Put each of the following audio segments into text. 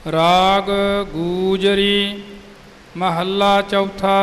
राग गूजरी महला चौथा।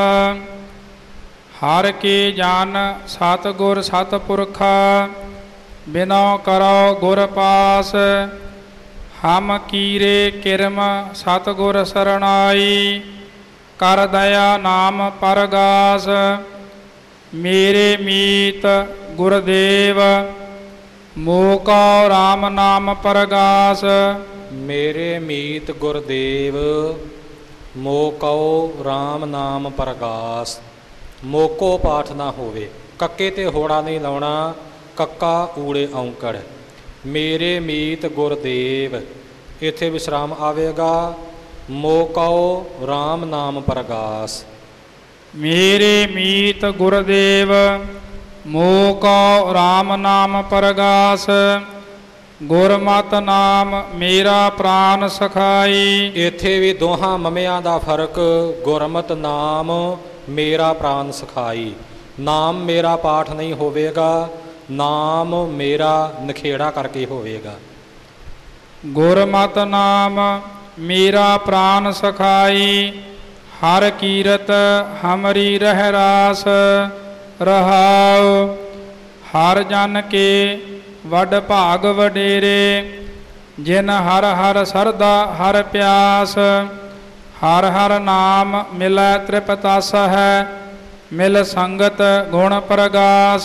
हर के जान सतगुर सतपुरखा, बिना करो गुर पास। हम कीरे किरम सतगुर सरनाई, कर दया नाम परगास। मेरे मीत गुरदेव, मोको राम नाम परगास। मेरे मीत गुरदेव, मोको राम नाम परगास। मोको पाठ ना होवे, कक्के ते होड़ा नहीं लाउणा, कक्का ऊड़े औंकड़। मेरे मीत गुरदेव, इत्थे विश्राम आवेगा। मोको राम नाम परगास। मेरे मीत गुरदेव, मोको राम नाम परगास। गुरमत नाम मेरा प्राण सखाई। इत्थे भी दोहां ममियां दा फर्क। गुरमत नाम मेरा प्राण सखाई। नाम मेरा पाठ नहीं होवेगा, नाम मेरा नखेड़ा करके होवेगा। गुरमत नाम मेरा प्राण सखाई, हर कीरत हमरी रह रास। रहाओ हर जन के वड भाग वडेरे, जिन हर हर सरदा हर प्यास। हर हर नाम मिलै त्रिपतास है, मिल संगत गुण प्रगास।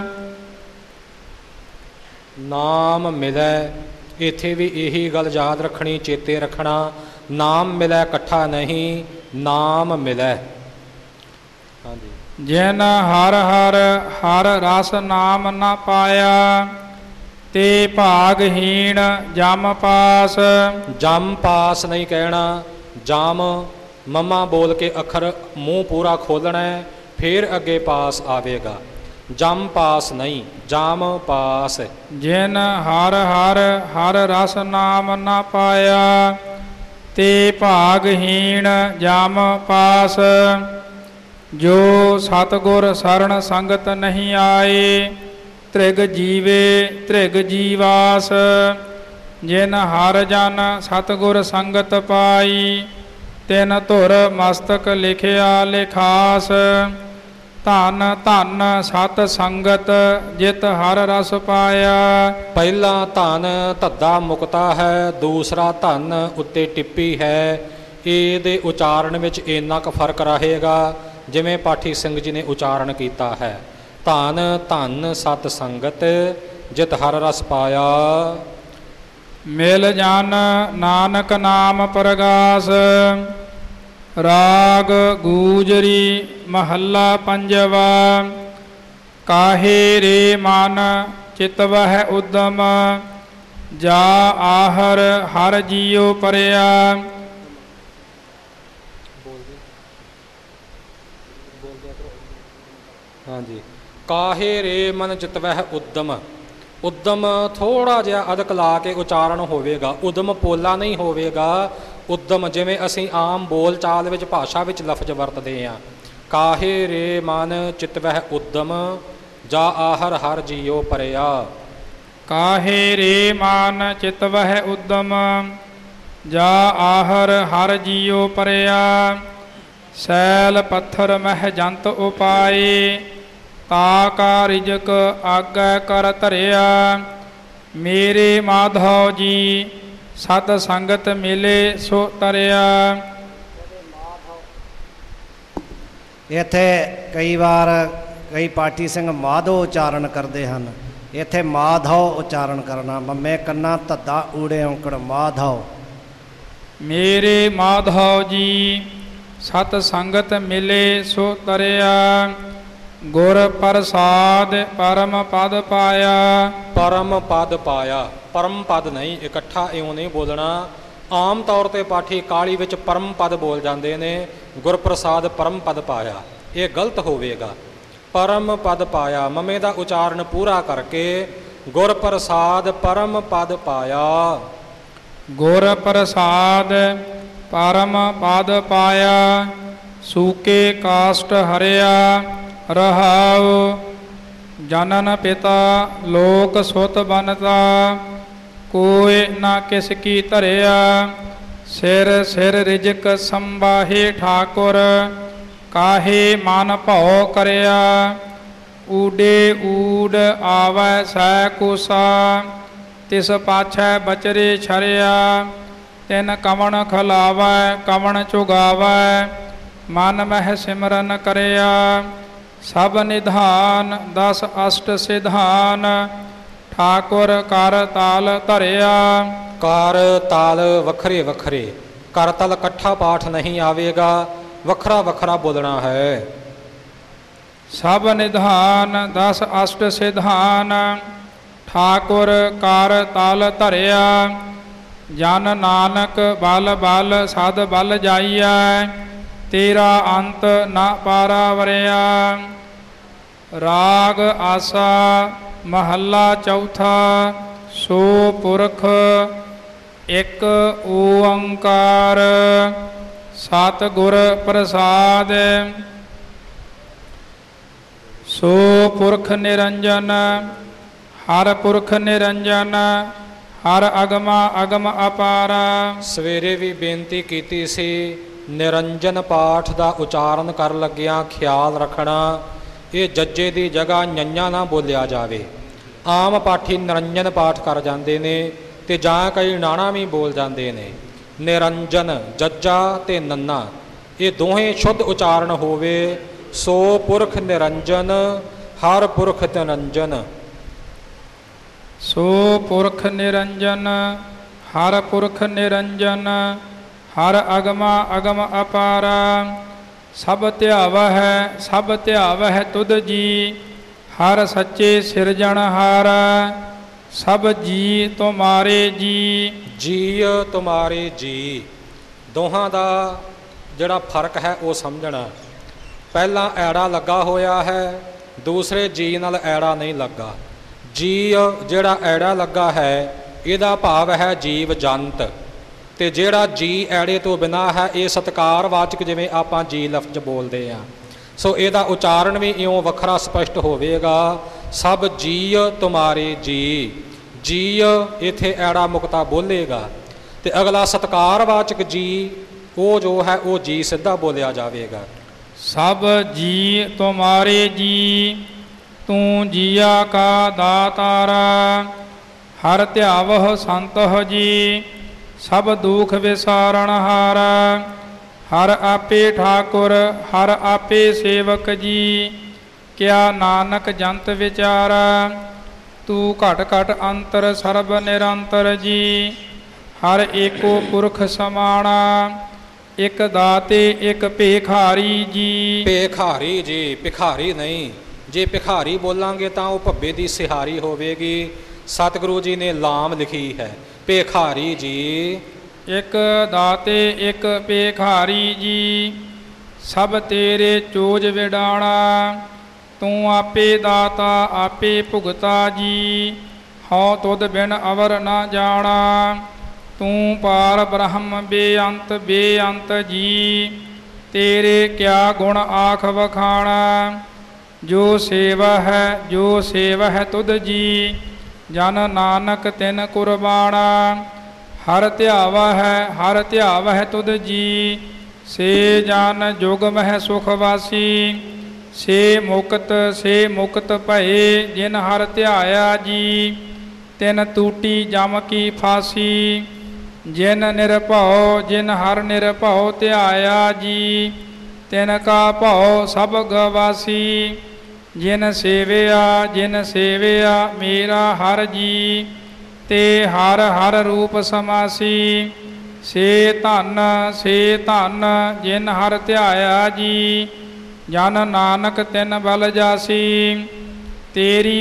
नाम मिलै, इत्थे भी यही गल याद रखनी, चेते रखना। नाम मिलै इकट्ठा नहीं, नाम मिलै। हाँ जी। जिन हर हर हर रस नाम न पाया, ते भागहीन जम पास। जम पास नहीं कहना, जाम मम्मा बोल के अखर मूँह पूरा खोलना है, फिर अगे पास आवेगा। जम पास नहीं, जाम पास। जिन हर हर हर रस नाम न पाया, ते भागहीन जम पास। जो सतगुर शरण संगत नहीं आए, त्रिग जीवे त्रिग जीवास। जिन हर जन सतगुर संगत पाई, तिन धुर मस्तक लिखिया लिखास। धन धन सत संगत, जित हर रस पाया। पहला धन धद्दा मुक्ता है, दूसरा धन उत्ते टिप्पी है। ਇਹਦੇ ਉਚਾਰਨ ਵਿੱਚ ਇੰਨਾ ਕੁ ਫਰਕ ਰਹੇਗਾ ਜਿਵੇਂ ਪਾਠੀ ਸਿੰਘ ਜੀ ਨੇ ਉਚਾਰਨ ਕੀਤਾ ਹੈ। ਧਨ ਧਨ ਸਤ ਸੰਗਤ, ਜਿਤ ਹਰ ਰਸ ਪਾਇਆ। ਮਿਲ ਜਨ ਨਾਨਕ ਨਾਮ ਪ੍ਰਗਾਸ। ਰਾਗ ਗੂਜਰੀ ਮਹੱਲਾ ਪੰਜਵਾ। ਕਾਹੇ ਰੇ ਮਨ ਚਿਤਵਹਿ ਉਦਮ, ਜਾ ਆਹਰ ਹਰ ਜੀਉ ਪਰਿਆ। हाँ जी। काहे रे मन चितवह उद्दम। उद्दम थोड़ा जिहा अदक ला के उचारण होवेगा, उद्दम पोला नहीं होवेगा। उद्दम जिवें असीं आम बोल चाल विच भाषा विच लफ्ज वरतदे हां। काहे रे मन चितवह उद्दम, जा आहर हर जीओ परिया। काहे रे मान चितवह उद्दम, जा आहर हर जीओ परिया। सैल पत्थर मह जंत उपाए, ताका रिजक आगै कर धरिया। मेरे माधव जी सत संगत मिले सो तरिया। इत्थे कई बार कई पाठी सिंह माधव उच्चारण करते हैं, इत्थे माधव उच्चारण करना। मम्मे कन्ना धद्दा ऊड़े औंकड़ माधव। मेरे माधव जी सत संगत मिले सो तरिया। गुर प्रसाद परम पद पाया। परम पद पाया, परम पद नहीं, इकट्ठा इउं नहीं बोलना। आम तौर पर पाठी काली विच परम पद बोल जाते हैं, गुरप्रसाद परम पद पाया, ये गलत होवेगा। परम पद पाया, ममे का उचारण पूरा करके गुरप्रसाद परम पद पाया। गुर प्रसाद परम पद पाया, सूके काष्ट हरिया। रहाओ जनन पिता लोक सुत बनता, कोई न किसकी धरिया। ਸਿਰ ਸਿਰ ਰਿਜਕ ਸੰਬਾਹੇ ਠਾਕੁਰ, ਕਾਹੇ ਮਨ ਭਉ ਕਰਿਆ। ਊਡੇ ਊਡ ਆਵੈ ਸੈ ਕੁਸਾ, ਤਿਸ ਪਾਛੈ ਬਚਰੇ ਛਰਿਆ। ਤਿਨ ਕਵਣ ਖਲਾਵੈ ਕਵਣ ਚੁਗਾਵੈ, ਮਨ ਮਹਿ ਸਿਮਰਨ ਕਰਿਆ। ਸਭ ਨਿਧਾਨ 10 ਅਸ਼ਟ ਸਿਧਾਨ, ਠਾਕੁਰ ਕਰ ਤਾਲ ਧਰਿਆ। ਕਾਰ ਤਾਲ ਵੱਖਰੇ ਵੱਖਰੇ, ਕਰ ਤਾਲ ਇਕੱਠਾ ਪਾਠ ਨਹੀਂ ਆਵੇਗਾ, ਵੱਖਰਾ ਵੱਖਰਾ ਬੋਲਣਾ ਹੈ। ਸਭ ਨਿਧਾਨ 10 ਅਸ਼ਟ ਸਿਧਾਨ, ਠਾਕੁਰ ਕਰ ਤਾਲ ਧਰਿਆ। ਜਨ ਨਾਨਕ ਬਲ ਬਲ ਸਦ ਬਲ ਜਾਈਐ, ਤੇਰਾ ਅੰਤ ਨਾ ਪਾਰਾ ਵਰਿਆ। ਰਾਗ ਆਸਾ ਮਹੱਲਾ ਚੌਥਾ। ਸੋ ਪੁਰਖ ਇੱਕ ਓੰਕਾਰ, ਸਤਿਗੁਰ ਪ੍ਰਸਾਦ। ਸੋ ਪੁਰਖ ਨਿਰੰਜਨ, ਹਰ ਪੁਰਖ ਨਿਰੰਜਨ, ਹਰ ਅਗਮਾ ਅਗਮ ਅਪਾਰਾ। ਸਵੇਰੇ ਵੀ ਬੇਨਤੀ ਕੀਤੀ ਸੀ, ਨਿਰੰਜਨ ਪਾਠ ਦਾ ਉਚਾਰਨ ਕਰਨ ਲੱਗਿਆਂ ਖਿਆਲ ਰੱਖਣਾ, ਇਹ ਜੱਜੇ ਦੀ ਜਗ੍ਹਾ ਨੰਨਾ ਨਾ ਬੋਲਿਆ ਜਾਵੇ। ਆਮ ਪਾਠੀ ਨਿਰੰਜਨ ਪਾਠ ਕਰ ਜਾਂਦੇ ਨੇ ਤੇ ਜਾਂ ਕਈ ਨਾਣਾ ਵੀ ਬੋਲ ਜਾਂਦੇ ਨੇ। ਨਿਰੰਜਨ ਜੱਜਾ ਤੇ ਨੰਨਾ, ਇਹ ਦੋਹੇ ਸ਼ੁੱਧ ਉਚਾਰਨ ਹੋਵੇ। ਸੋ ਪੁਰਖ ਨਿਰੰਜਨ, ਹਰ ਪੁਰਖ ਨਿਰੰਜਨ। ਸੋ ਪੁਰਖ ਨਿਰੰਜਨ, ਹਰ ਪੁਰਖ ਨਿਰੰਜਨ, ਹਰ ਅਗਮਾ ਅਗਮ ਅਪਾਰਾ। ਸਭ ਧਿਆਵਹਿ ਸਭ ਧਿਆਵਹਿ ਤੁਧ ਜੀ, ਹਰ ਸੱਚੇ ਸਿਰਜਣਹਾਰ। ਸਭ ਜੀ ਤੁਮਾਰੇ ਜੀ। ਜੀ ਤੁਮਾਰੇ ਜੀ, ਦੋਹਾਂ ਦਾ ਜਿਹੜਾ ਫਰਕ ਹੈ ਉਹ ਸਮਝਣਾ। ਪਹਿਲਾਂ ਐੜਾ ਲੱਗਾ ਹੋਇਆ ਹੈ, ਦੂਸਰੇ ਜੀ ਨਾਲ ਐੜਾ ਨਹੀਂ ਲੱਗਾ। ਜੀ ਜਿਹੜਾ ਐੜਾ ਲੱਗਾ ਹੈ ਇਹਦਾ ਭਾਵ ਹੈ ਜੀਵ ਜੰਤ, ਤੇ ਜਿਹੜਾ ਜੀ ਐੜੇ ਤੋਂ ਬਿਨਾਂ ਹੈ ਇਹ ਸਤਿਕਾਰਵਾਚਕ, ਜਿਵੇਂ ਆਪਾਂ ਜੀ ਲਫ਼ਜ਼ ਬੋਲਦੇ ਹਾਂ। ਸੋ ਇਹਦਾ ਉਚਾਰਨ ਵੀ ਇਉਂ ਵੱਖਰਾ ਸਪਸ਼ਟ ਹੋਵੇਗਾ। ਸਭ ਜੀ ਤੁਮਾਰੇ ਜੀ, ਜੀ ਇੱਥੇ ਐੜਾ ਮੁਕਤਾ ਬੋਲੇਗਾ, ਤੇ ਅਗਲਾ ਸਤਿਕਾਰਵਾਚਕ ਜੀ ਉਹ ਜੋ ਹੈ ਉਹ ਜੀ ਸਿੱਧਾ ਬੋਲਿਆ ਜਾਵੇਗਾ। ਸਭ ਜੀ ਤੁਮਾਰੇ ਜੀ, ਤੂੰ ਜੀਆ ਕਾ ਦਾਤਾਰਾ। ਹਰ ਧਿਆਵਹ ਸੰਤਹ ਜੀ, ਸਭ ਦੁਖ ਵਿਸਾਰਣਹਾਰ। ਹਰ ਆਪੇ ਠਾਕੁਰ, ਹਰ ਆਪੇ ਸੇਵਕ ਜੀ, ਕਿਆ ਨਾਨਕ ਜੰਤ ਵਿਚਾਰਾ। ਤੂੰ ਘਟ ਘਟ ਅੰਤਰ ਸਰਬ ਨਿਰੰਤਰ ਜੀ, ਹਰ ਏਕੋ ਪੁਰਖ ਸਮਾਣਾ। ਇੱਕ ਦਾਤੇ ਇੱਕ ਭੇਖਾਰੀ ਜੀ। ਭੇਖਾਰੀ ਜੀ, ਭਿਖਾਰੀ ਨਹੀਂ। ਜੇ ਭਿਖਾਰੀ ਬੋਲਾਂਗੇ ਤਾਂ ਉਹ ਭੱਬੇ ਦੀ ਸਿਹਾਰੀ ਹੋਵੇਗੀ। ਸਤਿਗੁਰੂ ਜੀ ਨੇ ਲਾਮ ਲਿਖੀ ਹੈ, ਭੇਖਾਰੀ ਜੀ। ਇੱਕ ਦਾਤੇ ਇੱਕ ਭੇਖਾਰੀ ਜੀ, ਸਭ ਤੇਰੇ ਚੋਜ ਵਿਡਾਣਾ। ਤੂੰ ਆਪੇ ਦਾਤਾ ਆਪੇ ਭੁਗਤਾ ਜੀ, ਹਉ ਤੁਧ ਬਿਨ ਅਵਰ ਨਾ ਜਾਣਾ। ਤੂੰ ਪਾਰ ਬ੍ਰਹਮ ਬੇਅੰਤ ਬੇਅੰਤ ਜੀ, ਤੇਰੇ ਕਿਆ ਗੁਣ ਆਖ ਵਖਾਣਾ। ਜੋ ਸੇਵਾ ਹੈ ਜੋ ਸੇਵਾ ਹੈ ਤੁਧ ਜੀ, ਜਨ ਨਾਨਕ ਤਿਨ ਕੁਰਬਾਣਾ। ਹਰ ਧਿਆਵਾ ਹੈ ਹਰ ਧਿਆਵਾ ਹੈ ਤੁਧ ਜੀ, ਸੇ ਜਨ ਜੁਗ ਮਹਿ ਸੁਖ ਵਾਸੀ। ਸੇ ਮੁਕਤ ਭਏ ਜਿਨ ਹਰ ਧਿਆਇਆ ਜੀ, ਤਿਨ ਟੂਟੀ ਜਮ ਕੀ ਫਾਸੀ। ਜਿਨ ਨਿਰਭਉ ਜਿਨ ਹਰ ਨਿਰਭਉ ਧਿਆਇਆ ਜੀ, ਤਿਨ ਕਾ ਭਉ ਸਭ ਗਵਾਸੀ। ਜਿਨ ਸੇਵਿਆ ਮੇਰਾ ਹਰ ਜੀ, ਤੇ ਹਰ ਹਰ ਰੂਪ ਸਮਾਸੀ। ਸੇ ਧਨ ਜਿਨ ਹਰ ਧਿਆਇਆ ਜੀ, ਜਨ ਨਾਨਕ ਤਿਨ ਬਲ ਜਾਸੀ। ਤੇਰੀ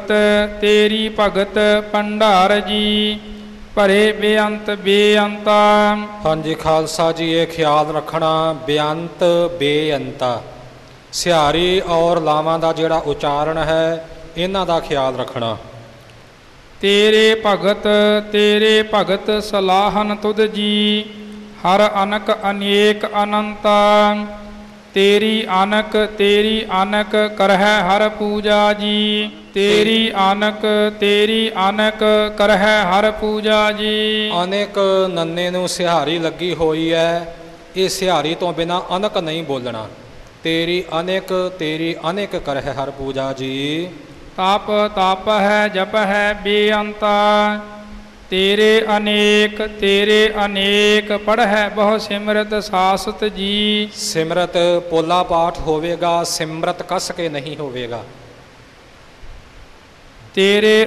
ਭਗਤ ਭੰਡਾਰ ਜੀ, ਭਰੇ ਬੇਅੰਤ ਬੇਅੰਤਾ। ਹਾਂਜੀ ਖਾਲਸਾ ਜੀ, ਇਹ ਖਿਆਲ ਰੱਖਣਾ, ਬੇਅੰਤ ਬੇਅੰਤਾ। ਸਿਹਾਰੀ ਔਰ ਲਾਵਾਂ ਦਾ ਜਿਹੜਾ ਉਚਾਰਨ ਹੈ ਇਹਨਾਂ ਦਾ ਖਿਆਲ ਰੱਖਣਾ। ਤੇਰੇ ਭਗਤ ਸਲਾਹਨ ਤੁਧ ਜੀ, ਹਰ ਅਨਕ ਅਨੇਕ ਅਨੰਤਾ। ਤੇਰੀ ਅਨਕ ਕਰਹਿ ਹਰ ਪੂਜਾ ਜੀ, ਤੇਰੀ ਆਨਕ ਕਰਹਿ ਹਰ ਪੂਜਾ ਜੀ। ਅਨੇਕ ਨੰਨੇ ਨੂੰ ਸਿਹਾਰੀ ਲੱਗੀ ਹੋਈ ਹੈ, ਇਹ ਸਿਹਾਰੀ ਤੋਂ ਬਿਨਾ ਅਨਕ ਨਹੀਂ ਬੋਲਣਾ। ਤੇਰੀ ਅਨੇਕ ਕਰਹਿ ਹਰ ਪੂਜਾ ਜੀ। ਤਪ ਹੈ ਜਪ ਹੈ ਬੇਅੰਤਾ, ਤੇਰੇ ਅਨੇਕ ਪੜ੍ਹੈ ਬਹੁ ਸਿਮਰਤ ਸਾਸਤ ਜੀ। ਸਿਮਰਤ ਪੋਲਾ ਪਾਠ ਹੋਵੇਗਾ, ਸਿਮਰਤ ਕਸ ਕੇ ਨਹੀਂ ਹੋਵੇਗਾ। ਤੇਰੇ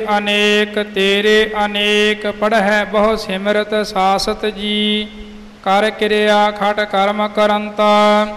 ਅਨੇਕ ਪੜ੍ਹੈ ਬਹੁ ਸਿਮਰਤ ਸਾਸਤ ਜੀ। ਕਰ ਕਿਰਿਆ ਖਟ ਕਰਮ ਕਰੰਤਾ,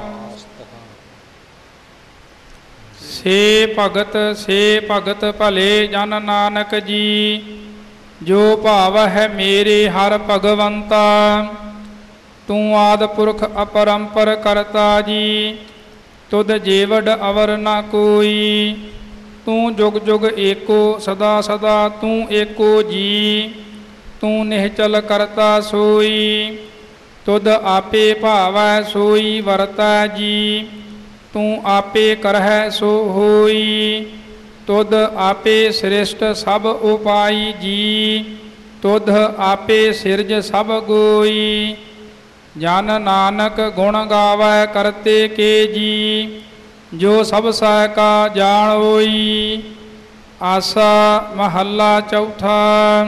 ਸੇ ਭਗਤ ਭਲੇ ਜਨ ਨਾਨਕ ਜੀ। ਜੋ ਭਾਵ ਹੈ ਮੇਰੇ ਹਰ ਭਗਵੰਤਾ, ਤੂੰ ਆਦਿ ਪੁਰਖ ਅਪਰੰਪਰ ਕਰਤਾ ਜੀ। ਤੁਧ ਜੀਵੜ ਅਵਰ ਨਾ ਕੋਈ, ਤੂੰ ਜੁਗ ਜੁਗ ਏਕੋ ਸਦਾ ਸਦਾ ਤੂੰ ਏਕੋ ਜੀ। ਤੂੰ ਨਿਹਚਲ ਕਰਤਾ ਸੋਈ, ਤੁਧ ਆਪੇ ਭਾਵੈ ਸੋਈ ਵਰਤੈ ਜੀ। ਤੂੰ ਆਪੇ ਕਰਹਿ ਸੋ ਹੋਈ, ਤੁਧ ਆਪੇ ਸ੍ਰਿਸ਼ਟ ਸਭ ਉਪਾਈ ਜੀ। ਤੁਧ ਆਪੇ ਸਿਰਜ ਸਭ ਗੋਈ, ਜਨ ਨਾਨਕ ਗੁਣ ਗਾਵੈ ਕਰਤੇ ਕੇ ਜੀ। ਜੋ ਸਭ ਸਹਿ ਕਾ ਜਾਣ ਹੋਈ। ਆਸਾ ਮਹੱਲਾ ਚੌਥਾ।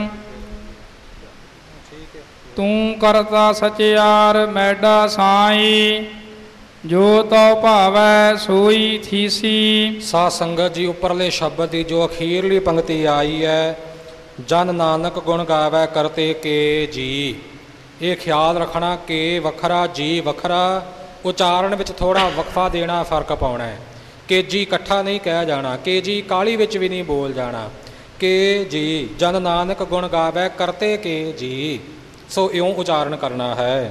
ਤੂੰ ਕਰਤਾ ਸਚਿਆਰ ਮੈਡਾ ਸਾਈ, ਜੋ ਤਉ ਭਾਵੈ ਸੋਈ ਥੀਸੀ। ਸਾਧ ਸੰਗਤ ਜੀ, ਉੱਪਰਲੇ ਸ਼ਬਦ ਦੀ ਜੋ ਅਖੀਰਲੀ ਪੰਕਤੀ ਆਈ ਹੈ, ਜਨ ਨਾਨਕ ਗੁਣ ਗਾਵੈ ਕਰਤੇ ਕੇ ਜੀ, ਇਹ ਖਿਆਲ ਰੱਖਣਾ ਕਿ ਵੱਖਰਾ ਜੀ ਵੱਖਰਾ, ਉਚਾਰਨ ਵਿੱਚ ਥੋੜਾ ਵਕਫਾ ਦੇਣਾ, ਫਰਕ ਪਾਉਣਾ ਹੈ। ਕੇ ਜੀ ਇਕੱਠਾ ਨਹੀਂ ਕਹਿ ਜਾਣਾ, ਕੇ ਜੀ ਕਾਲੀ ਵਿੱਚ ਵੀ ਨਹੀਂ ਬੋਲ ਜਾਣਾ। ਕੇ ਜੀ ਜਨ ਨਾਨਕ ਗੁਣ ਗਾਵੈ ਕਰਤੇ ਕੇ ਜੀ, ਸੋ ਇਉਂ ਉਚਾਰਨ ਕਰਨਾ ਹੈ।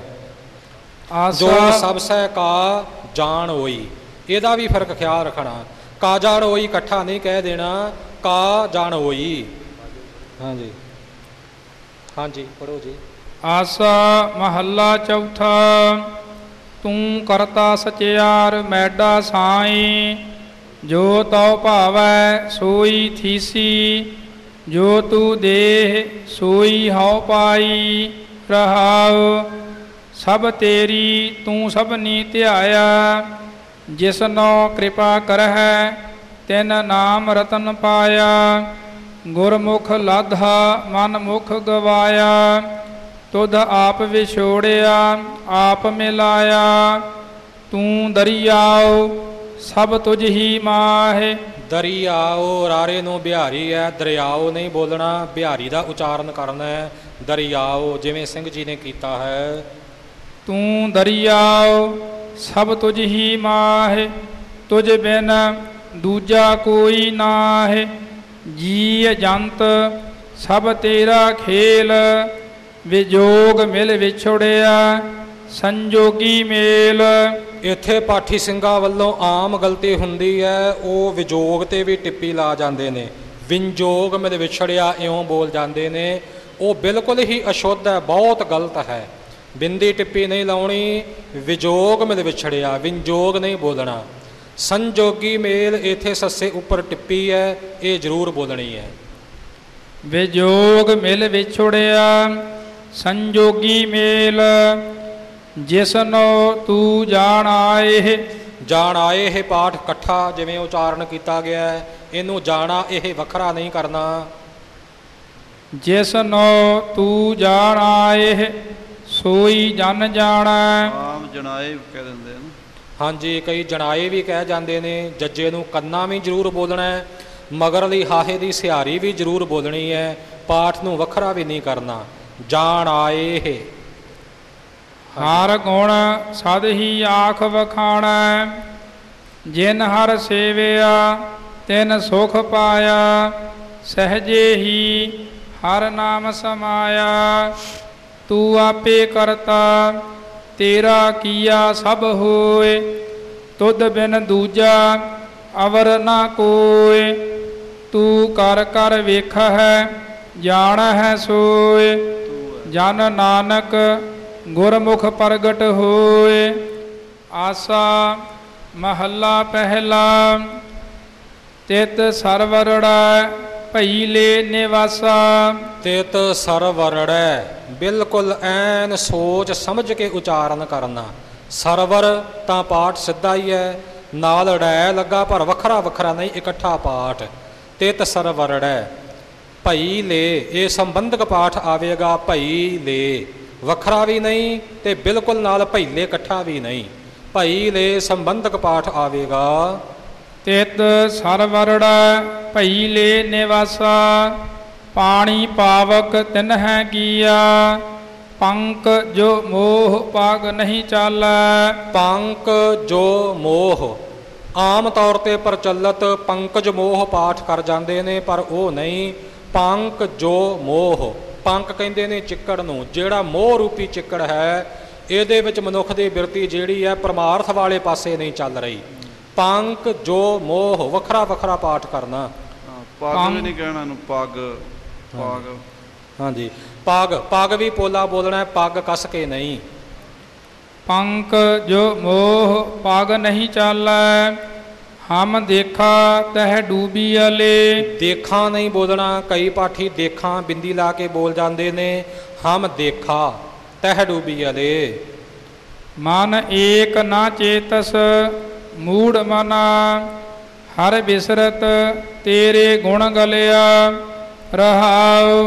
ਜੋ ਸਭ ਸਹਿ ਕਾ ਜਾਣ ਹੋਈ, ਇਹਦਾ ਵੀ ਫਰਕ ਖਿਆਲ ਰੱਖਣਾ। ਕਾ ਜਾਣ ਹੋਈ ਇਕੱਠਾ ਨਹੀਂ ਕਹਿ ਦੇਣਾ, ਕਾ ਜਾਣ ਹੋਈ। ਹਾਂਜੀ ਹਾਂਜੀ, ਪੜ੍ਹੋ ਜੀ। ਆਸਾ ਮਹੱਲਾ ਚੌਥਾ। ਤੂੰ ਕਰਤਾ ਸਚਿਆਰ ਮੈਡਾ ਸਾਈ, ਜੋ ਤਉ ਭਾਵੈ ਸੋਈ ਥੀਸੀ। ਜੋ ਤੂੰ ਦੇਹ ਸੋਈ ਹਉ ਪਾਈ ਰਹਾਉ। ਸਭ ਤੇਰੀ ਤੂੰ ਸਭਨੀ ਧਿਆਇਆ, ਜਿਸਨੋ ਕਿਰਪਾ ਕਰਹਿ ਤਿਨ ਨਾਮ ਰਤਨ ਪਾਇਆ। ਗੁਰਮੁਖ ਲਾਧਾ ਮਨ ਮੁਖ ਗਵਾਇਆ, ਤੁਧ ਆਪ ਵਿਛੋੜਿਆ ਆਪ ਮਿਲਾਇਆ। ਤੂੰ ਦਰਿਆਉ ਸਭ ਤੁਝ ਹੀ ਮਾਹੇ। ਦਰਿਆਓ ਰਾਰੇ ਨੂੰ ਬਿਹਾਰੀ ਹੈ, ਦਰਿਆਓ ਨਹੀਂ ਬੋਲਣਾ, ਬਿਹਾਰੀ ਦਾ ਉਚਾਰਨ ਕਰਨਾ ਹੈ। ਦਰਿਆਓ ਜਿਵੇਂ ਸਿੰਘ ਜੀ ਨੇ ਕੀਤਾ ਹੈ। ਤੂੰ ਦਰਿਆਉ ਸਭ ਤੁਝ ਹੀ ਮਾਹੇ, ਤੁਝ ਬਿਨ ਦੂਜਾ ਕੋਈ ਨਾਹੇ। ਜੀ ਜੰਤ ਸਭ ਤੇਰਾ ਖੇਲ, ਵਿਜੋਗ ਮਿਲ ਵਿਛੜਿਆ ਸੰਜੋਗੀ ਮੇਲ। ਇੱਥੇ ਪਾਠੀ ਸਿੰਘਾਂ ਵੱਲੋਂ ਆਮ ਗਲਤੀ ਹੁੰਦੀ ਹੈ, ਉਹ ਵਿਜੋਗ ਤੇ ਵੀ ਟਿੱਪੀ ਲਾ ਜਾਂਦੇ ਨੇ। ਵਿੰਜੋਗ ਮਿਲ ਵਿਛੜਿਆ ਇਉਂ ਬੋਲ ਜਾਂਦੇ ਨੇ, ਉਹ ਬਿਲਕੁਲ ਹੀ ਅਸ਼ੁੱਧ ਹੈ, ਬਹੁਤ ਗਲਤ ਹੈ। ਬਿੰਦੀ ਟਿੱਪੀ ਨਹੀਂ ਲਾਉਣੀ, ਵਿਜੋਗ ਮਿਲ ਵਿਛੜਿਆ, ਵਿੰਜੋਗ ਨਹੀਂ ਬੋਲਣਾ। ਸੰਜੋਗੀ ਮੇਲ ਇੱਥੇ ਸੱਸੇ ਉੱਪਰ ਟਿੱਪੀ ਹੈ, ਇਹ ਜ਼ਰੂਰ ਬੋਲਣੀ ਹੈ। ਵਿਜੋਗ ਮਿਲ ਵਿਛੜਿਆ ਸੰਜੋਗੀ ਮੇਲ, ਜਿਸਨੋ ਤੂੰ ਜਾਣ ਆਏ। ਜਾਣ ਆਏ ਇਹ ਪਾਠ ਇਕੱਠਾ ਜਿਵੇਂ ਉਚਾਰਨ ਕੀਤਾ ਗਿਆ ਹੈ, ਇਹਨੂੰ ਜਾਣਾ ਇਹ ਵੱਖਰਾ ਨਹੀਂ ਕਰਨਾ। ਜਿਸਨੋ ਤੂੰ ਜਾਣ ਆਏ, ਸੋਈ ਜਨ ਜਾਣੈ। ਆਮ ਜਣਾਏ ਕਹਿ ਦਿੰਦੇ ਨੇ। ਹਾਂਜੀ, ਕਈ ਜਣਾਏ ਵੀ ਕਹਿ ਜਾਂਦੇ ਨੇ। ਜੱਜੇ ਨੂੰ ਕੰਨਾ ਵੀ ਜ਼ਰੂਰ ਬੋਲਣਾ ਹੈ, ਮਗਰਲੀ ਹਾਹੇ ਦੀ ਸਿਹਾਰੀ ਵੀ ਜ਼ਰੂਰ ਬੋਲਣੀ ਹੈ। ਪਾਠ ਨੂੰ ਵੱਖਰਾ ਵੀ ਨਹੀਂ ਕਰਨਾ। ਜਾਣ ਆਏ। ਹਰ ਗੁਣ ਸਦ ਹੀ ਆਖ ਵਖਾਣੈ, ਜਿਨ ਹਰ ਸੇਵਿਆ ਤਿਨ ਸੁਖ ਪਾਇਆ। ਸਹਜੇ ਹੀ ਹਰ ਨਾਮ ਸਮਾਇਆ, ਤੂੰ ਆਪੇ ਕਰਤਾ ਤੇਰਾ ਕੀਆ ਸਭ ਹੋਏ। ਤੁਧ ਬਿਨ ਦੂਜਾ ਅਵਰ ਨਾ ਕੋਇ, ਤੂੰ ਕਰ ਕਰ ਵੇਖ ਹੈ ਜਾਣ ਹੈ ਸੋਏ। ਜਨ ਨਾਨਕ ਗੁਰਮੁਖ ਪ੍ਰਗਟ ਹੋਏ। ਆਸਾ ਮਹੱਲਾ ਪਹਿਲਾ। ਤਿਤ ਸਰਵਰੜੈ ਭਈ ਲੈ ਨਿਵਾਸਾ। ਤਿਤ ਸਰਵਰੜੈ, ਬਿਲਕੁਲ ਐਨ ਸੋਚ ਸਮਝ ਕੇ ਉਚਾਰਨ ਕਰਨਾ। ਸਰਵਰ ਤਾਂ ਪਾਠ ਸਿੱਧਾ ਹੀ ਹੈ, ਨਾਲ ਰੜੈ ਲੱਗਾ ਪਰ ਵੱਖਰਾ ਵੱਖਰਾ ਨਹੀਂ, ਇਕੱਠਾ ਪਾਠ। ਤਿਤ ਸਰਵਰੜੈ ਭਈ ਲੈ, ਇਹ ਸੰਬੰਧਕ ਪਾਠ ਆਵੇਗਾ। ਭਈ ਲੈ ਵੱਖਰਾ ਵੀ ਨਹੀਂ ਤੇ ਬਿਲਕੁਲ ਨਾਲ ਭਈਲੇ ਇਕੱਠਾ ਵੀ ਨਹੀਂ, ਭਈ ਲੈ ਸੰਬੰਧਕ ਪਾਠ ਆਵੇਗਾ। ਤਿਤ ਸਰਵਰੜੈ ਭਈ ਲੈ ਨਿਵਾਸਾ। ਪਾਣੀ ਪਾਵਕ ਤਿਨਹਿ ਕੀਆ, ਪੰਕ ਜੋ ਮੋਹ ਪਾਗ ਨਹੀਂ ਚਾਲੈ। ਪੰਕ ਜੋ ਮੋਹ, ਆਮ ਤੌਰ ਤੇ ਪ੍ਰਚਲਿਤ ਪੰਕਜ ਮੋਹ ਪਾਠ ਕਰ ਜਾਂਦੇ ਨੇ, ਪਰ ਉਹ ਨਹੀਂ। ਪੰਕ ਜੋ ਮੋਹ, ਪੰਕ ਕਹਿੰਦੇ ਨੇ ਚਿੱਕੜ ਨੂੰ, ਜਿਹੜਾ ਮੋਹ ਰੂਪੀ ਚਿੱਕੜ ਹੈ, ਇਹਦੇ ਵਿੱਚ ਮਨੁੱਖ ਦੀ ਬਿਰਤੀ ਜਿਹੜੀ ਹੈ ਪਰਮਾਰਥ ਵਾਲੇ ਪਾਸੇ ਨਹੀਂ ਚੱਲ ਰਹੀ। ਪੰਕ ਜੋ ਮੋਹ, ਵੱਖਰਾ ਵੱਖਰਾ ਪਾਠ ਕਰਨਾ। ਪੱਗ ਵੀ ਨਹੀਂ ਕਹਿਣਾ ਇਹਨੂੰ, ਪੱਗ ਪੱਗ। ਹਾਂਜੀ, ਪੱਗ, ਪੱਗ ਵੀ ਪੋਲਾ ਬੋਲਣਾ, ਪੱਗ ਕੱਸ ਕੇ ਨਹੀਂ। ਪੰਕ ਜੋ ਮੋਹ ਪਾਗ ਨਹੀਂ ਚਾਲੈ, ਹਮ ਦੇਖਾ ਤਹਿ ਡੂਬੀ ਅਲੇ। ਦੇਖਾਂ ਨਹੀਂ ਬੋਲਣਾ, ਕਈ ਪਾਠੀ ਦੇਖਾਂ ਬਿੰਦੀ ਲਾ ਕੇ ਬੋਲ ਜਾਂਦੇ ਨੇ। ਹਮ ਦੇਖਾ ਤਹਿ ਡੂਬੀ ਅਲੇ। ਮਨ ਏਕ ਨਾ ਚੇਤਸ ਮੂੜ ਮਨਾ, ਹਰ ਬਿਸਰਤ ਤੇਰੇ ਗੁਣ ਗਲਿਆ। ਰਹਾਉ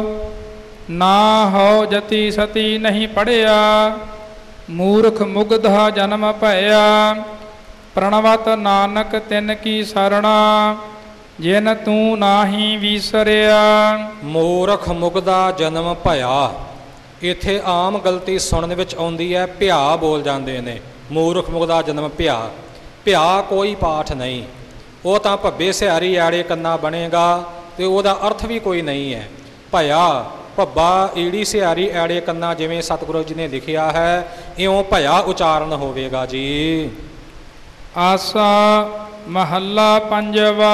ਨਾ ਹੋ ਜਤੀ ਸਤੀ ਨਹੀਂ ਪੜਿਆ, ਮੂਰਖ ਮੁਗਧਾ ਜਨਮ ਭਇਆ। ਪ੍ਰਣਵਤ ਨਾਨਕ ਤਿਨ ਕੀ ਸਰਣਾ, ਜਿਨ ਤੂੰ ਨਾਹੀ ਵਿਸਰਿਆ। ਮੂਰਖ ਮੁਗਧਾ ਜਨਮ ਭਇਆ, ਇੱਥੇ ਆਮ ਗਲਤੀ ਸੁਣਨ ਵਿੱਚ ਆਉਂਦੀ ਹੈ, ਭਿਆ ਬੋਲ ਜਾਂਦੇ ਨੇ। ਮੂਰਖ ਮੁਗਧਾ ਜਨਮ ਭਿਆ, ਭਿਆ ਕੋਈ ਪਾਠ ਨਹੀਂ, ਉਹ ਤਾਂ ਭੱਬੇ ਸਿਹਾਰੀ ਐੜੇ ਕੰਨਾ ਬਣੇਗਾ ਤੇ ਉਹਦਾ ਅਰਥ ਵੀ ਕੋਈ ਨਹੀਂ ਹੈ। ਭਇਆ, ਭੱਬਾ ਈੜੀ ਸਿਹਾਰੀ ਐੜੇ ਕੰਨਾ, ਜਿਵੇਂ ਸਤਿਗੁਰੂ ਜੀ ਨੇ ਲਿਖਿਆ ਹੈ, ਇਉਂ ਭਇਆ ਉਚਾਰਨ ਹੋਵੇਗਾ ਜੀ। ਆਸਾ ਮਹੱਲਾ ਪੰਜਵਾ।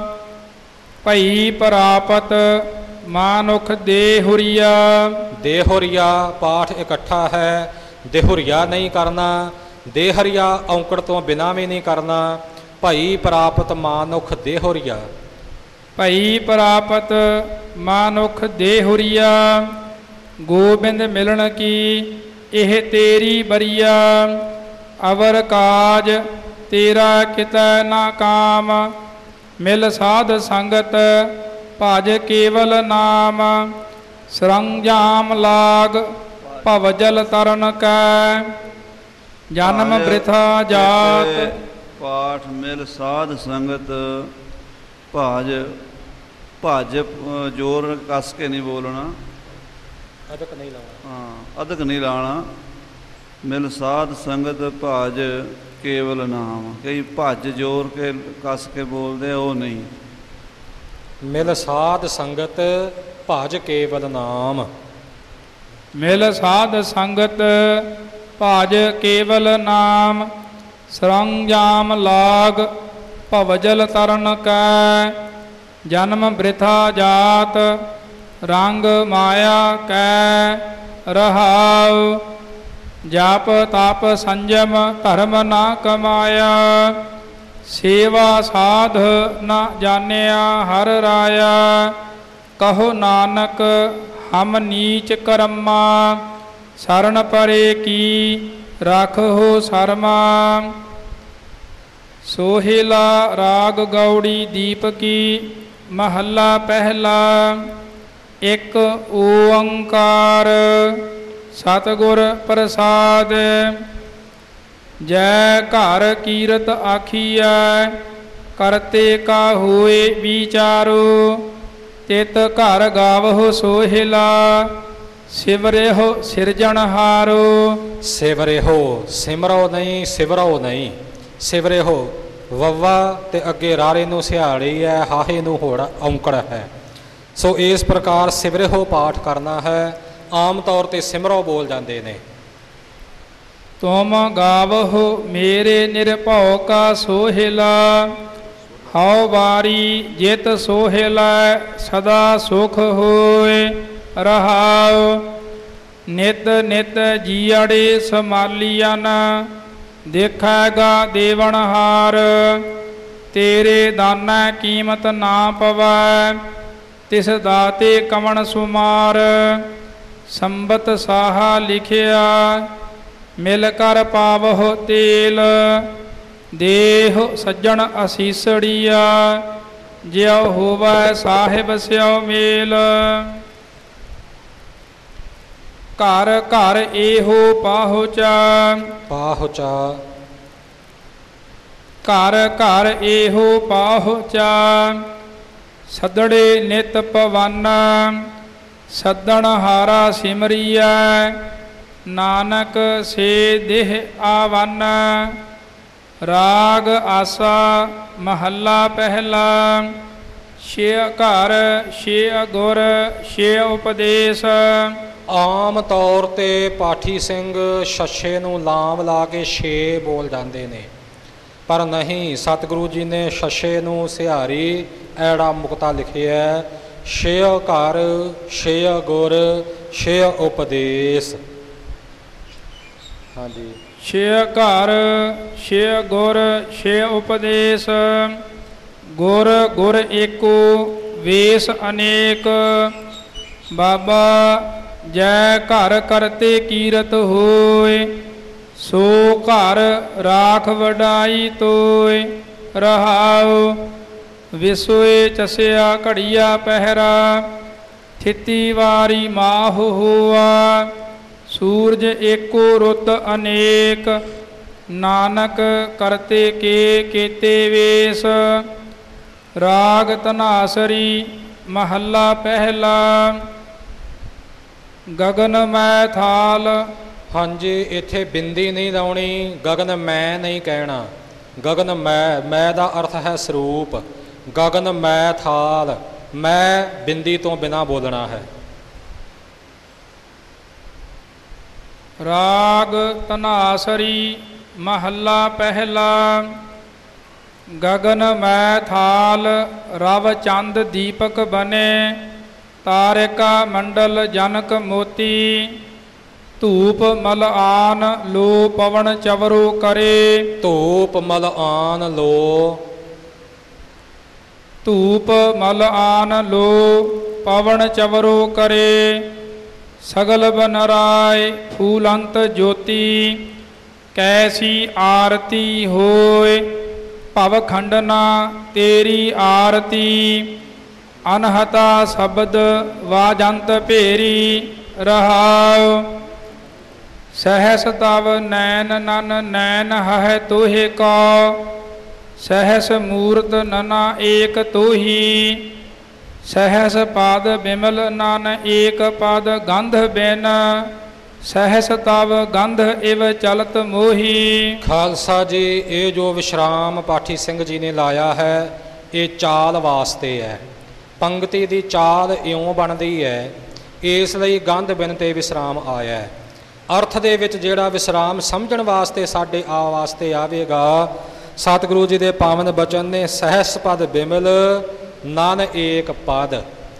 ਭਈ ਪ੍ਰਾਪਤ ਮਾਨੁਖ ਦੇਹੁਰੀਆ। ਦੇਹੁਰੀਆ ਪਾਠ ਇਕੱਠਾ ਹੈ, ਦੇਹੁਰੀਆ ਨਹੀਂ ਕਰਨਾ। ਦੇਹਰੀਆ ਔਂਕੜ ਤੋਂ ਬਿਨਾਂ ਵੀ ਨਹੀਂ ਕਰਨਾ। ਭਈ ਪ੍ਰਾਪਤ ਮਾਨੁਖ ਦੇਹੁਰੀਆ। ਭਈ ਪ੍ਰਾਪਤ ਮਾਨੁਖ ਦੇਹੁਰੀਆ, ਗੋਬਿੰਦ ਮਿਲਣ ਕੀ ਇਹ ਤੇਰੀ ਬਰੀਆ। ਅਵਰ ਕਾਜ ਤੇਰਾ ਕਿਤੈ ਨਾ ਕਾਮ, ਮਿਲ ਸਾਧ ਸੰਗਤ ਭਜ ਕੇਵਲ ਨਾਮ। ਸਰੰਜਾਮ ਲਾਗ ਭਵ ਜਲ ਤਰਨ ਕੈ, ਜਨਮ ਬ੍ਰਿਥਾ ਜਾਤ। ਪਾਠ ਮਿਲ ਸਾਧ ਸੰਗਤ ਭਜ, ਭਜ ਜ਼ੋਰ ਕੱਸ ਕੇ ਨਹੀਂ ਬੋਲਣਾ, ਅਦਕ ਨਹੀਂ ਲਾਉਣਾ। ਹਾਂ, ਅਦਕ ਨਹੀਂ ਲਾਉਣਾ। ਮਿਲ ਸਾਧ ਸੰਗਤ ਭਜ ਕੇਵਲ ਨਾਮ, ਕਈ ਭੱਜ ਜ਼ੋਰ ਕੇ ਕੱਸ ਕੇ ਬੋਲਦੇ, ਉਹ ਨਹੀਂ। ਮਿਲ ਸਾਧ ਸੰਗਤ ਭਜ ਕੇਵਲ ਨਾਮ। ਮਿਲ ਸਾਧ ਸੰਗਤ ਭਜ ਕੇਵਲ ਨਾਮ। ਸਰੰਜਾਮ ਲਾਗ ਭਵਜਲ ਤਰਨ ਕੈ, ਜਨਮ ਬ੍ਰਿਥਾ ਜਾਤ ਰੰਗ ਮਾਇਆ ਕੈ। ਰਹਾਉ ਜਪ ਤਪ ਸੰਜਮ ਧਰਮ ਨਾ ਕਮਾਇਆ, ਸੇਵਾ ਸਾਧ ਨਾ ਜਾਣਿਆ ਹਰ ਰਾਇਆ। ਕਹੋ ਨਾਨਕ ਹਮ ਨੀਚ ਕਰਮਾ, ਸਰਣ ਪਰੇ ਕੀ ਰੱਖੋ ਸਰਮਾ। ਸੋਹਿਲਾ ਰਾਗ ਗੌੜੀ ਦੀਪਕੀ, ਮਹੱਲਾ ਪਹਿਲਾ। ਇੱਕ ਓੰਕਾਰ ਸਤਿਗੁਰ ਪ੍ਰਸਾਦ। ਜੈ ਘਰ ਕੀਰਤ ਆਖੀਐ, ਕਰਤੇ ਕਾ ਹੋਏ ਵਿਚਾਰੋ। ਤਿਤ ਘਰ ਗਾਵਹੁ ਸੋਹਿਲਾ, ਸਿਵਰਿਹੁ ਸਿਰਜਣਹਾਰੋ। ਸਿਵਰਿਹੁ, ਸਿਮਰੋ ਨਹੀਂ, ਸਿਵਰੋ ਨਹੀਂ। ਸਿਵਰਿਹੁ ਵੱਵਾ ਤੇ ਅੱਗੇ ਰਾਰੇ ਨੂੰ ਸਿਹਾੜੀ ਹੈ, ਹਾਹੇ ਨੂੰ ਹੋੜਾ ਔਂਕੜ ਹੈ। ਸੋ ਇਸ ਪ੍ਰਕਾਰ ਸਿਵਰਿਹੁ ਪਾਠ ਕਰਨਾ ਹੈ। ਆਮ ਤੌਰ ਤੇ ਸਿਮਰੋ ਬੋਲ ਜਾਂਦੇ ਨੇ। ਤੁਮ ਗਾਵਹੁ ਮੇਰੇ ਨਿਰਭਉ ਕਾ ਸੋਹਿਲਾ, ਹਉ ਵਾਰੀ ਜਿਤ ਸੋਹਿਲਾ ਸਦਾ ਸੁਖ ਹੋਏ। ਰਹਾਉ ਨਿਤ ਨਿਤ ਜੀਅੜੇ ਸਮਾਲੀਅਨ, ਦੇਖੈਗਾ ਦੇਵਨਹਾਰ। ਤੇਰੇ ਦਾਨਾ ਕੀਮਤ ਨਾ ਪਵੈ, ਤਿਸ ਦਾਤੇ ਕਵਣ ਸੁਮਾਰ। ਸੰਬਤ ਸਾਹਾ ਲਿਖਿਆ, ਮਿਲ ਕਰ ਪਾਵਹੁ ਤੇਲ। ਦੇਹ ਸੱਜਣ ਅਸੀਸੜੀਆ, ਜਿਉ ਹੋਵੈ ਸਾਹਿਬ ਸਿਉ ਮੇਲ। ਘਰ ਘਰ ਇਹੋ ਪਾਹੁਚਾ, ਪਾਹੁਚਾ ਘਰ ਘਰ ਇਹੋ ਪਾਹੁਚਾ। ਸੱਦੜੇ ਨਿਤ ਪਵਨ, ਸੱਦਣ ਹਾਰਾ ਸਿਮਰੀਐ। ਨਾਨਕ ਸੇ ਦੇਹ ਆਵਨ। ਰਾਗ ਆਸਾ ਮਹੱਲਾ ਪਹਿਲਾ। ਛੇ ਘਰ ਛੇ ਗੁਰ ਛੇ ਉਪਦੇਸ਼। ਆਮ ਤੌਰ ਤੇ ਪਾਠੀ ਸਿੰਘ ਛੱਛੇ ਨੂੰ ਲਾਮ ਲਾ ਕੇ ਛੇ ਬੋਲ ਜਾਂਦੇ ਨੇ, ਪਰ ਨਹੀਂ, ਸਤਿਗੁਰੂ ਜੀ ਨੇ ਛੱਛੇ ਨੂੰ ਸਿਹਾਰੀ ਐੜਾ ਮੁਕਤਾ ਲਿਖਿਆ। ਛੇ ਘਰ ਛੇ ਗੁਰ ਛੇ ਉਪਦੇਸ਼। ਹਾਂਜੀ, ਛੇ ਘਰ ਛੇ ਗੁਰ ਛੇ ਉਪਦੇਸ਼। ਗੁਰ ਗੁਰ ਏਕੋ ਵੇਸ ਅਨੇਕ। ਬਾਬਾ ਜੈ ਘਰ ਕਰਤੇ ਕੀਰਤ ਹੋਏ, ਸੋ ਘਰ ਰਾਖ ਵਡਾਈ ਤੋਏ। ਰਹਾਉ ਵਿਸੋਏ ਚਸਿਆ ਘੜੀਆ ਪਹਿਰਾ, ਥਿਤੀ ਵਾਰੀ ਮਾਹ ਹੋਆ। ਸੂਰਜ ਏਕੋ ਰੁੱਤ ਅਨੇਕ, ਨਾਨਕ ਕਰਤੇ ਕੇ ਕੀਤੇ ਵੇਸ। ਰਾਗ ਧਨਾਸਰੀ ਮਹੱਲਾ ਪਹਿਲਾ। ਗਗਨ ਮੈ ਥਾਲ। ਹਾਂਜੀ, ਇੱਥੇ ਬਿੰਦੀ ਨਹੀਂ ਲਾਉਣੀ, ਗਗਨ ਮੈਂ ਨਹੀਂ ਕਹਿਣਾ। ਗਗਨ ਮੈਂ ਦਾ ਅਰਥ ਹੈ ਸਰੂਪ। ਗਗਨ ਮੈਂ ਥਾਲ, ਮੈਂ ਬਿੰਦੀ ਤੋਂ ਬਿਨਾਂ ਬੋਲਣਾ ਹੈ। ਰਾਗ ਧਨਾਸਰੀ ਮਹੱਲਾ ਪਹਿਲਾ। ਗਗਨ ਮੈ ਥਾਲ, ਰਵ ਚੰਦ ਦੀਪਕ ਬਨੇ। ਤਾਰਿਕਾ ਮੰਡਲ ਜਨਕ ਮੋਤੀ। ਧੂਪ ਮਲ ਆਨ ਲੋ ਪਵਨ ਚਵਰੋ ਕਰੇ। ਧੂਪ ਮਲ ਆਨ ਲੋ, ਧੂਪ ਮਲ ਆਨ ਲੋ ਪਵਨ ਚਵਰੋ ਕਰੇ। ਸਗਲ ਬਨਰਾਏ ਫੂਲੰਤ ਜੋਤੀ, ਕੈਸੀ ਆਰਤੀ ਹੋਏ। ਭਵ ਖੰਡਨਾ ਤੇਰੀ ਆਰਤੀ, ਅਨਹਤਾ ਸ਼ਬਦ ਵਾਜੰਤ ਭੇਰੀ। ਰਹਾਉ ਸਹਸ ਤਵ ਨੈਨ ਨਨ ਨੈਨ ਹੈ ਤੋਹਿ ਕੋ। ਸਹਸ ਮੂਰਤ ਨਨਾ ਏਕ ਤੋਹੀ। ਸਹਸ ਪਦ ਬਿਮਲ ਨਨ ਏਕ ਪਦ ਗੰਧ ਬਿਨ। ਸਹਸ ਤਵ ਗੰਧ ਇਵ ਚਲਤ ਮੋਹੀ। ਖਾਲਸਾ ਜੀ, ਇਹ ਜੋ ਵਿਸ਼ਰਾਮ ਪਾਠੀ ਸਿੰਘ ਜੀ ਨੇ ਲਾਇਆ ਹੈ, ਇਹ ਚਾਲ ਵਾਸਤੇ ਹੈ। ਪੰਗਤੀ ਦੀ ਚਾਲ ਇਉਂ ਬਣਦੀ ਹੈ, ਇਸ ਲਈ ਗੰਧ ਬਿਨ ਤੇ ਵਿਸਰਾਮ ਆਇਆ। ਅਰਥ ਦੇ ਵਿੱਚ ਜਿਹੜਾ ਵਿਸਰਾਮ ਸਮਝਣ ਵਾਸਤੇ ਸਾਡੇ ਵਾਸਤੇ ਆਵੇਗਾ, ਸਤਿਗੁਰੂ ਜੀ ਦੇ ਪਾਵਨ ਬਚਨ ਨੇ ਸਹਿਸ ਪਦ ਬਿਮਲ ਨਨ ਏਕ ਪਦ।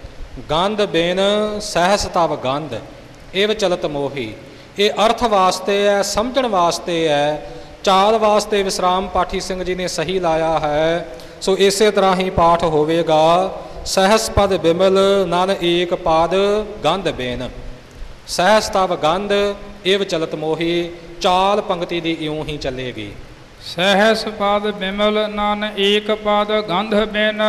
ਗੰਧ ਬਿਨ ਸਹਿਸ ਤਵ ਗੰਧ ਇਵ ਚਲਤ ਮੋਹੀ। ਇਹ ਅਰਥ ਵਾਸਤੇ ਹੈ, ਸਮਝਣ ਵਾਸਤੇ ਹੈ, ਚਾਲ ਵਾਸਤੇ ਵਿਸਰਾਮ ਪਾਠੀ ਸਿੰਘ ਜੀ ਨੇ ਸਹੀ ਲਾਇਆ ਹੈ। ਸੋ ਇਸੇ ਤਰ੍ਹਾਂ ਹੀ ਪਾਠ ਹੋਵੇਗਾ। ਸਹਿਸ ਪਦ ਬਿਮਲ ਨਨ ਏਕ ਪਦ ਗੰਧ ਬਿਨ। ਸਹਿਸ ਤਵ ਗੰਧ ਇਵ ਚਲਤ ਮੋਹੀ। ਚਾਲ ਪੰਕਤੀ ਦੀ ਇਉਂ ਹੀ ਚੱਲੇਗੀ। ਸਹਸ ਪਦ ਬਿਮਲ ਨਨ ਏਕ ਪਦ ਗੰਧ ਬਿਨ।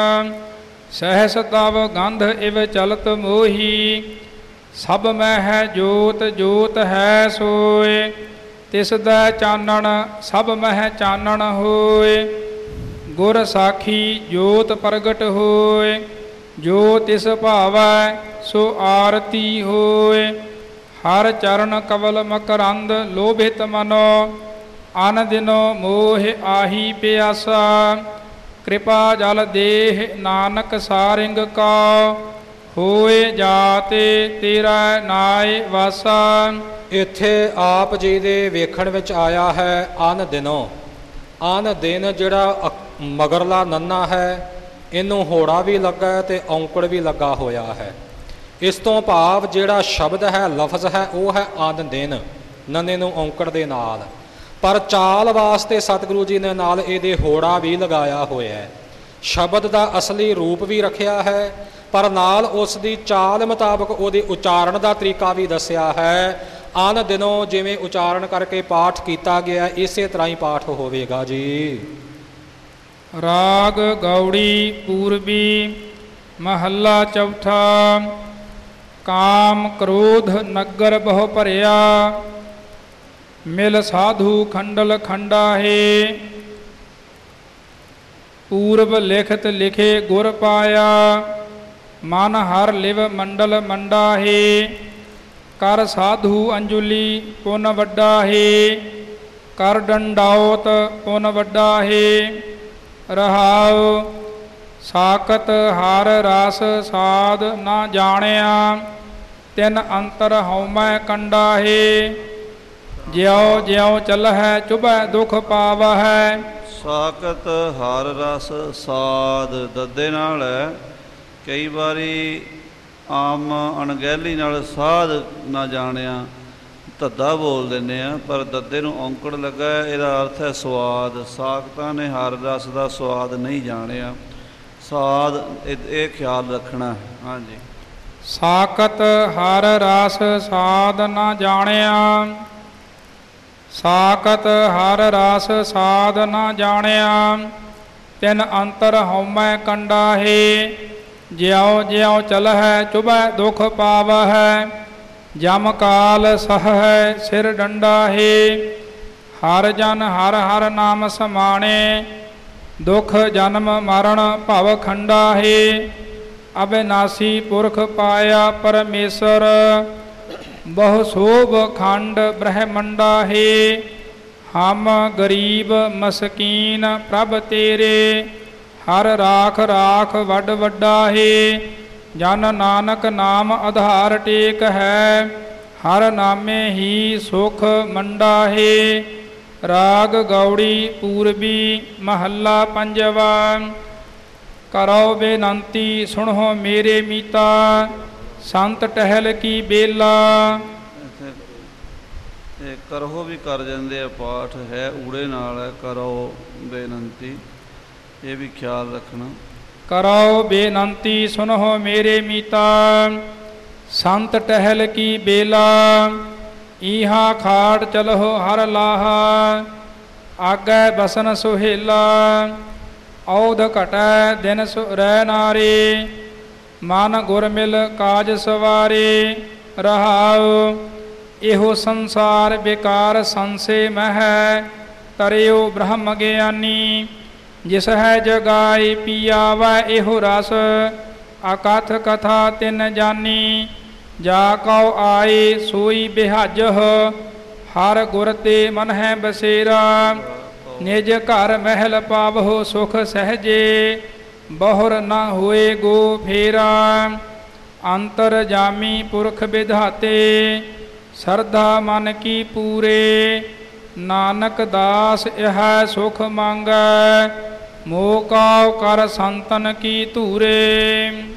ਸਹਸ ਤਵ ਗੰਧ ਇਵ ਚਲਤ ਮੋਹੀ। ਸਭ ਮੈਂ ਹੈ ਜੋਤ ਜੋਤ ਹੈ ਸੋਏ। ਤਿਸ ਦਾ ਚਾਨਣ ਸਭ ਮਹਿ ਚਾਨਣ ਹੋਏ। ਗੁਰ ਸਾਖੀ ਜੋਤ ਪ੍ਰਗਟ ਹੋਏ। ਜੋ ਤਿਸ ਭਾਵੈ ਸੋ ਆਰਤੀ ਹੋਏ। ਹਰ ਚਰਨ ਕਵਲ ਮਕਰੰਦ ਲੋਭਿਤ ਮਨੋ। ਅਨ ਦਿਨੋ ਮੋਹ ਆਹੀ ਪਿਆਸਾ। ਕਿਰਪਾ ਜਲ ਦੇਹ ਨਾਨਕ ਸਾਰਿੰਗ ਕਾ। ਹੋਏ ਜਾਤੇ ਤੇਰਾ ਨਾਏ ਵਾਸਾ। ਇੱਥੇ ਆਪ ਜੀ ਦੇ ਵੇਖਣ ਵਿੱਚ ਆਇਆ ਹੈ ਅਨ ਦਿਨੋਂ। ਅਨ ਦਿਨ ਜਿਹੜਾ ਮਗਰਲਾ ਨੰਨਾ ਹੈ, ਇਹਨੂੰ ਹੋੜਾ ਵੀ ਲੱਗਾ ਅਤੇ ਔਂਕੜ ਵੀ ਲੱਗਾ ਹੋਇਆ ਹੈ। ਇਸ ਤੋਂ ਭਾਵ ਜਿਹੜਾ ਸ਼ਬਦ ਹੈ, ਲਫ਼ਜ਼ ਹੈ, ਉਹ ਹੈ ਅਨ ਦਿਨ, ਨੰਨੇ ਨੂੰ ਔਂਕੜ ਦੇ ਨਾਲ। ਪਰ ਚਾਲ ਵਾਸਤੇ ਸਤਿਗੁਰੂ ਜੀ ਨੇ ਨਾਲ ਇਹਦੇ ਹੋੜਾ ਵੀ ਲਗਾਇਆ ਹੋਇਆ ਹੈ। ਸ਼ਬਦ ਦਾ ਅਸਲੀ ਰੂਪ ਵੀ ਰੱਖਿਆ ਹੈ, ਪਰ ਨਾਲ ਉਸ ਦੀ ਚਾਲ ਮੁਤਾਬਕ ਉਹਦੇ ਉਚਾਰਨ ਦਾ ਤਰੀਕਾ ਵੀ ਦੱਸਿਆ ਹੈ। ਅਨ ਦਿਨੋਂ ਜਿਵੇਂ ਉਚਾਰਨ ਕਰਕੇ ਪਾਠ ਕੀਤਾ ਗਿਆ ਇਸੇ ਤਰ੍ਹਾਂ ਹੀ ਪਾਠ ਹੋਵੇਗਾ ਜੀ। ਰਾਗ ਗੌੜੀ ਪੂਰਬੀ ਮਹੱਲਾ ਚੌਥਾ। ਕਾਮ ਕ੍ਰੋਧ ਨਗਰ ਬਹੁ ਭਰਿਆ, ਮਿਲ ਸਾਧੂ ਖੰਡਲ ਖੰਡਾਹੇ। ਪੂਰਬ ਲਿਖਤ ਲਿਖੇ ਗੁਰ ਪਾਇਆ, ਮਨ ਹਰ ਲਿਵ ਮੰਡਲ ਮੰਡਾਹੇ। ਕਰ ਸਾਧੂ ਅੰਜੁਲੀ ਪੁਨ ਵੱਡਾ ਹੈ, ਕਰ ਡੰਡਾਉਤ ਪੁਨ ਵੱਡਾ ਹੈ। ਰਹਾਉ ਸਾਕਤ ਹਰ ਰਸ ਸਾਧ ਨਾ ਜਾਣਿਆ, ਤਿਨ ਅੰਤਰ ਹਉਮੈ ਕੰਡਾ ਹੈ। ਜਿਉ ਜਿਉ ਚਲਹਿ ਚੁਭੈ ਦੁਖ ਪਾਵਹਿ। ਸਾਕਤ ਹਰ ਰਸ ਸਾਧ ਦੱਦੇ ਨਾਲ ਹੈ। ਕਈ ਵਾਰੀ ਆਮ ਅਣਗਹਿਲੀ ਨਾਲ ਸਾਧ ਨਾ ਜਾਣਿਆ ਧੱਦਾ ਬੋਲ ਦਿੰਦੇ ਆ, ਪਰ ਦੱਦੇ ਨੂੰ ਔਂਕੜ ਲੱਗਾ। ਇਹਦਾ ਅਰਥ ਹੈ ਸਵਾਦ। ਸਾਕਤਾਂ ਨੇ ਹਰ ਰਸ ਦਾ ਸਵਾਦ ਨਹੀਂ ਜਾਣਿਆ। ਸਾਧ ਇਹ ਖਿਆਲ ਰੱਖਣਾ। ਹਾਂਜੀ। ਸਾਕਤ ਹਰ ਰਸ ਸਾਧ ਨਾ ਜਾਣਿਆ, ਸਾਕਤ ਹਰ ਰਸ ਸਾਧ ਨਾ ਜਾਣਿਆ। ਤਿਨ ਅੰਤਰ ਹਉਮੈ ਕੰਡਾ ਹੈ, ਜਿਉ ਜਿਉ ਚਲਹਿ ਚੁਭੈ ਦੁਖ ਪਾਵਹਿ। ਜਮ ਕਾਲ ਸਹੈ ਸਿਰ ਡੰਡਾ ਹੈ, ਹਰ ਜਨ ਹਰ ਹਰ ਨਾਮ ਸਮਾਣੇ। ਦੁਖ ਜਨਮ ਮਰਨ ਭਵ ਖੰਡਾ ਹੈ, ਅਬਿਨਾਸੀ ਪੁਰਖ ਪਾਇਆ ਪਰਮੇਸ਼ਰ। ਬਹੁ ਸੋਭ ਖੰਡ ਬ੍ਰਹਮੰਡਾ ਹੈ, ਹਮ ਗਰੀਬ ਮਸਕੀਨ ਪ੍ਰਭ ਤੇਰੇ। ਹਰ ਰਾਖ ਰਾਖ ਵੱਡ ਵੱਡਾ ਹੈ, ਜਨ ਨਾਨਕ ਨਾਮ ਆਧਾਰ ਟੇਕ ਹੈ। ਹਰ ਨਾਮੇ ਹੀ ਸੁਖ ਮੰਡਾ ਹੈ। ਰਾਗ ਗੌੜੀ ਪੂਰਬੀ ਮਹੱਲਾ ਪੰਜਵਾ। ਕਰੋ ਬੇਨੰਤੀ ਸੁਣੋ ਮੇਰੇ ਮੀਤਾ, ਸੰਤ ਟਹਿਲ ਕੀ ਬੇਲਾ। ਇਹ ਕਰੋ ਵੀ ਕਰ ਜਾਂਦੇ ਆ, ਪਾਠ ਹੈ ਊੜੇ ਨਾਲ ਹੈ। ਕਰੋ ਬੇਨੰਤੀ, ਇਹ ਵੀ ਖਿਆਲ ਰੱਖਣਾ। ਕਰੋ ਬੇਨੰਤੀ ਸੁਨੋ ਮੇਰੇ ਮੀਤਾ, ਸੰਤ ਟਹਿਲ ਕੀ ਬੇਲਾ। ਈਹਾ ਖਾੜ ਚਲਹੁ ਹਰ ਲਾਹਾ, ਆਗੈ ਬਸਨ ਸੁਹੇਲਾ। ਔਧ ਘਟੈ ਦਿਨ ਰਹਿ ਨਾਰੇ, ਮਨ ਗੁਰ ਮਿਲ ਕਾਜ ਸਵਾਰੇ। ਰਹਾਉ ਇਹੋ ਸੰਸਾਰ ਬੇਕਾਰ ਸੰਸੇ ਮਹਿ, ਤਰਿਓ ਬ੍ਰਹਮ ਗਿਆਨੀ। ਜਿਸ ਹੈ ਜਗਾਈ ਪੀਆਵੈ ਇਹੋ ਰਸ, ਅਕਥ ਕਥਾ ਤਿਨ ਜਾਨੀ। ਜਾ ਕਉ ਆਏ ਸੋਈ ਬਿਹਾਜਹ, ਹਰ ਗੁਰ ਤੇ ਮਨ ਹੈ ਬਸੇਰਾ। ਨਿਜ ਘਰ ਮਹਿਲ ਪਾਵਹੁ ਸੁਖ ਸਹਜੇ, ਬਹੁਰ ਨਾ ਹੋਏ ਗੋ ਫੇਰਾ। ਅੰਤਰ ਜਾਮੀ ਪੁਰਖ ਵਿਧਾਤੇ, ਸਰਧਾ ਮਨ ਕੀ ਪੂਰੇ। ਨਾਨਕ ਦਾਸ ਇਹ ਸੁਖ ਮੰਗੈ, ਮੋਹ ਕਾਉ ਕਰ ਸੰਤਨ ਕੀ ਧੂਰੇ।